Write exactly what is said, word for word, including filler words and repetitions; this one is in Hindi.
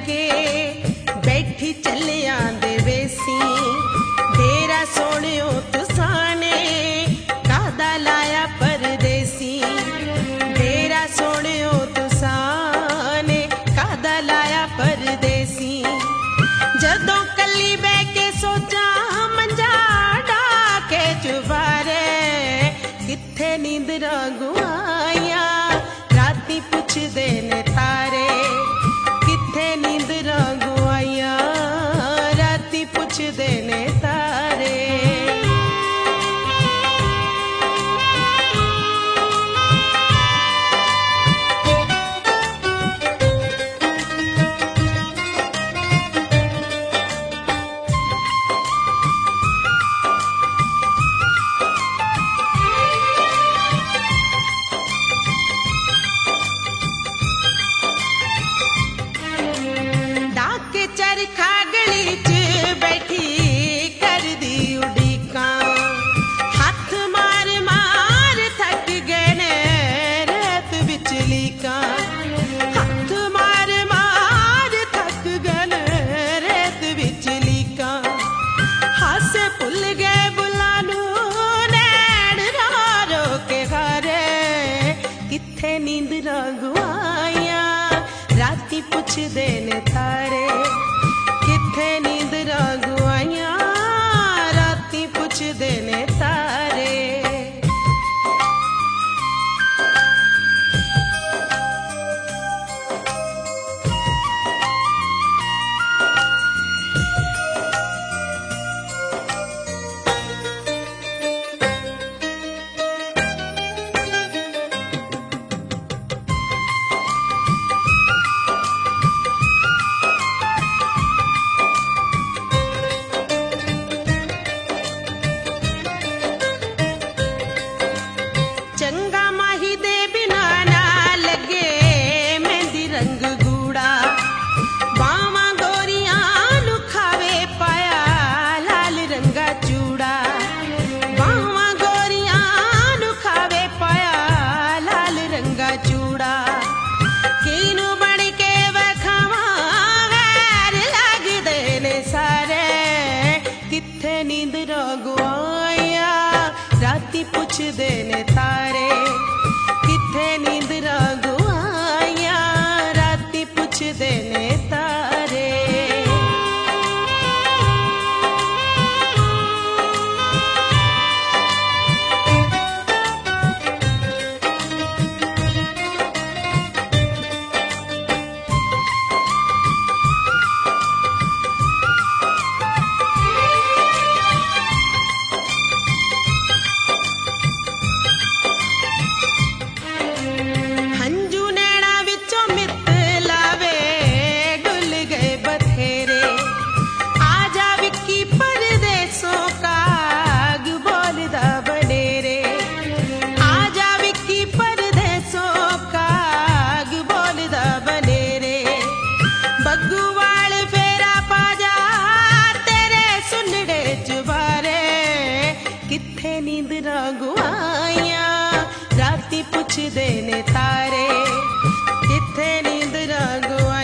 लगे बैठी चलिया दे वेसी डेरा सोनियो तुसाने कादा लाया परदेसी डेरा सोनियो तुसाने कादा लाया परदेसी जदों कली बह के सोचा मंजा डाके चुबारे किथे नींदरा गुआया राती पुछदे ने तारे किथे नींदरा गुआया राती पुछदे ने तारे चरखा गली च बैठी कर दी उड़ीका हाथ मार मार थक गए ने रेत बिचली का हाथ मार मार थक गए ने रेत बिचली का हासे भुल गए बुलानू नैन रारो के घरे किथे नींदरा गुआया राती पुछदे ने तारे किथे नींदरा गुआया राती पुछदे ने तारे चंगा माही दे बिना ना लगे मेहंदी रंग गूड़ा बावा गोरियां नु खावे पाया लाल रंगा चूड़ा बावा गोरियां नु खावे पाया लाल रंगा चूड़ा कीनू बन के वखावा गैर लगदे ने सारे किथे नींदरा गुआया राती पुछदे ने तारे किथे नींदरा गुआया राती पुछदे ने तारे किथे नींदरा गुआया राती पुछदे ने तारे किथे नींदरा गुआया